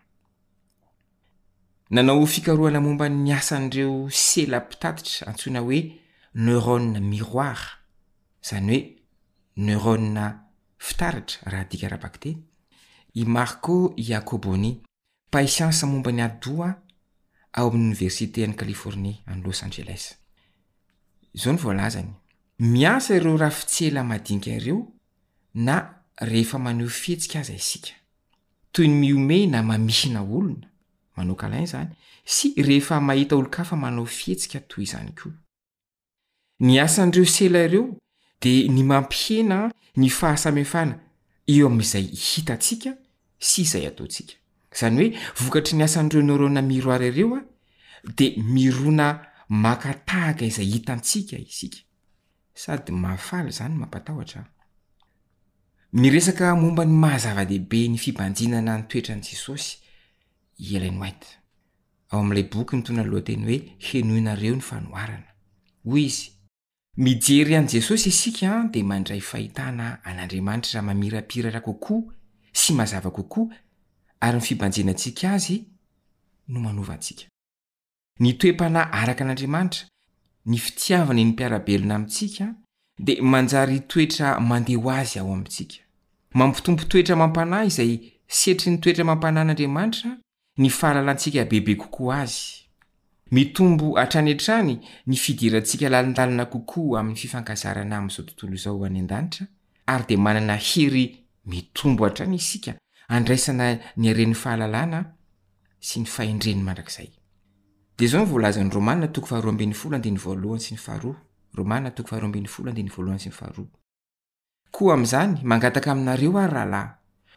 Nanao fikarohana momba ny asan'ireo sela mpitatitra antsoina hoe neurone miroir, izany hoe neurone fitaratra raha dika ara-bakiteny. I Marco Iacoboni, paisiansa momba ny adoa ao amin'ny Université any Californie any Los Angeles. Izao ny voalazany. Miasa ireo rafitsela madinika ireo na rehefa maneho fihetsika aza isika, toy ny miome na mamisina olona, manao kalain izany, sy rehefa mahita olo-kafa manao fihetsika toy izany koa. Ny asan'ireo sela ireo dia ny mampihena ny fahasamefana eo amin'izay hitantsika sy izay ataontsika. Izany hoe vokatry ny asan'ireo neurone miroir ireo dia mirona makatahaka izay hitantsika isika. Sady mahafaly izany mampatahotra. Miresaka momba ny mahazava-dehibe ny fibanjinana ny toetran'i Jesosy Ellen White. Ao amin'ilay boky mitondra ny lohateny hoe henoinareo ny fanoharana. Hoy izy, mijery an'i Jesosy isika dia mandray fahitana an'Andriamanitra mamirapiratra kokoa sy mazava kokoa, ary ny fibanjinantsika azy no manova antsika. Ny toe-panahy araka an'Andriamanitra, ny fitiavany ny mpiarabelona amintsika dia manjary toetra mandeha ho azy ao amintsika. Mampitompo toetra mampanahy izay setry ny toetra mampanahy an'Andriamanitra ny fahalalantsika bebe kokoa azy. Mitombo hatrany hatrany ny fidirantsika lalindalina kokoa amin'ny fifankazarana amin'izao tontolo izao any an-danitra, ary dia manana hery mitombo hatrany isika andraisana ny haren'ny fahalalana sy ny fahendreny mandrakizay. Dia izao ny voalazan'ny Romanina toko faharoa ambin'ny folo andiny voalohany sy ny faharoa. Romanina toko faharoa ambin'ny folo andiny voalohany sy ny faharoa. Koa amin'izany mangataka aminareo ary rahalahy,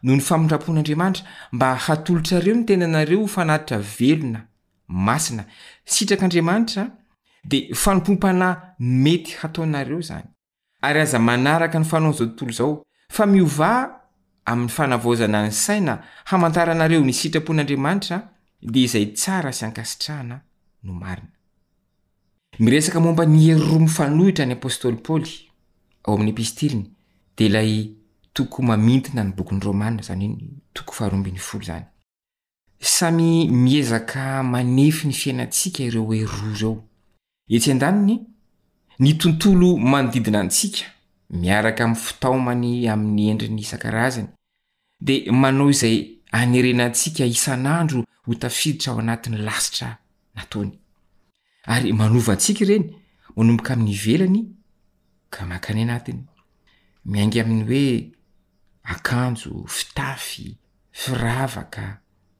noho ny famondrapon'andriamanitra mba hatolotrareo ny tenanareo ho fanatitra velona masina sitrak'andriamanitra dia fanompompanahy mety hataonareo zany ary aza manaraka ny fanao zao tontolo zao fa miova amin'ny fanavaozana ny saina hamantaranareo ny sitrapon'andriamanitra dia izay tsara sy ankasitrahana no marina. Miresaka momba ny hery roa mifanohitra ny apôstôly Paoly ao amin'ny epistiliny dia ilay toko mamintina ny bokin'ny Romanina zany ny toko faharoa ambin'ny folo zany. Samy miezaka manefy ny fiainantsika ireo hery roa ireo. Etsy an-daniny ny tontolo manodidina antsika miaraka amin'ny fitaomany amin'ny endriny isan-karazany dia manao izay hanerenantsika isan'andro ho tafiditra ao anatin'ny lasitra nataony. Ary manova antsika ireny manomboka amin'ny ivelany ka mankany anatiny. Miainga amin'ny hoe akanjo, fitafy, firavaka,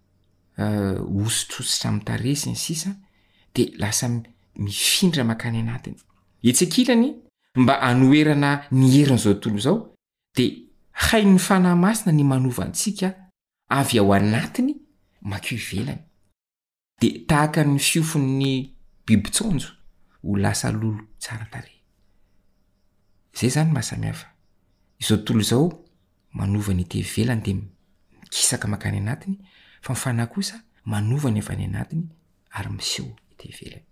uh, osotrositra amin'ny tarehy sy ny sisa dia lasa mifindra mankany anatiny. Etsy ankilany mba hanoerana ny herin'izao tontolo zao dia hain'ny fanahy masina ny manova antsika avy ao anatiny mankeo ivelany. Dia tahaka ny fiofon'ny bibitsonjo ho lasa lolo tsara tarehy. Zay zany mahasamihafa. Izao tontolo zao manova ny ety ivelany dia mikisaka mankany anatiny fa ny fanahy kosa manova ny avy any anatiny ary miseho ety ivelany.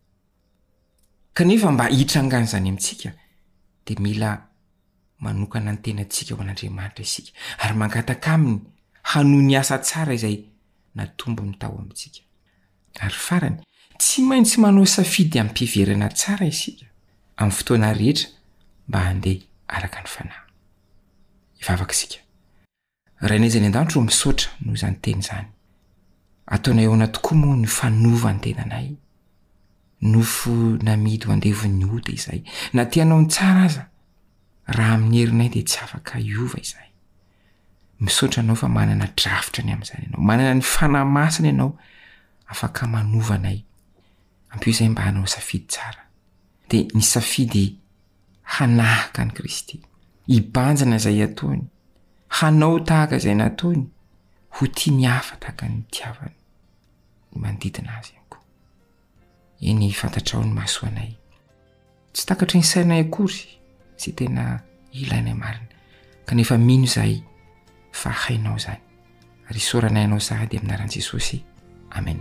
Kanefa mba hitrangana zany amintsika dia mila manokana ny tenantsika ho an'Andriamanitra isika ary mangataka aminy hanohy ny asa tsara izay natombo ny tao amintsika. Ary farany tsy maintsy manao safidy amin'ny mpiheverana tsara isika amin'ny fotoana rehetra mba handeha araka ny fanahy. Ivavaka isika. Rainay izay ny an-danitro misaotra noho izany teny zany. Ataonay ahoana tokoa moa ny fanova ny tenanay. Nofo namidy ho andevon'ny ody izay. Na tianao ny tsara aza raha amin'ny herinay dia tsy afaka hiova izay. Misaotra anao fa manana drafitra ny amin'izany ianao. Manana ny fanahy masina ianao afaka manovanay. Ampio izay mba hanao safidy tsara. Dia ny safidy hanahaka ny Kristy. Hibanjana izay ataony. Hanao tahaka izay nataony. Ho tia ny hafa tahaka ny tiavany. Ny manodidina azy ihany koa. Eny fantatrao ny mahasoanay. Tsy takatry ny sainay akory sy tena ilainay marina. Kanefa mino izay fa hainao zany. Ary soranay anao sahady amin'ny anaran'i Jesosy. Amen.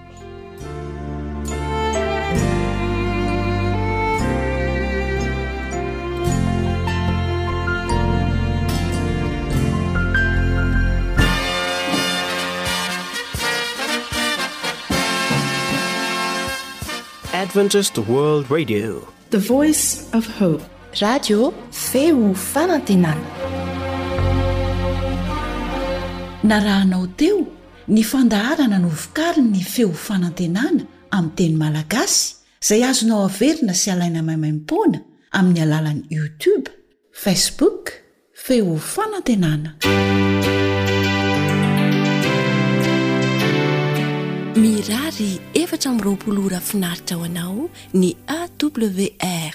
Adventist World Radio, the voice of hope. Radio feo fanantenana. Narahanao teo ny fandaharana no vokariny ny feo fanantenana amin'ny teny malagasy izay azonao averina sy alaina maimaimpoana amin'ny alalan'ny YouTube, Facebook, feo fanantenana. Mirary efatra amby roapolo ora finaritra ho anao ny A W R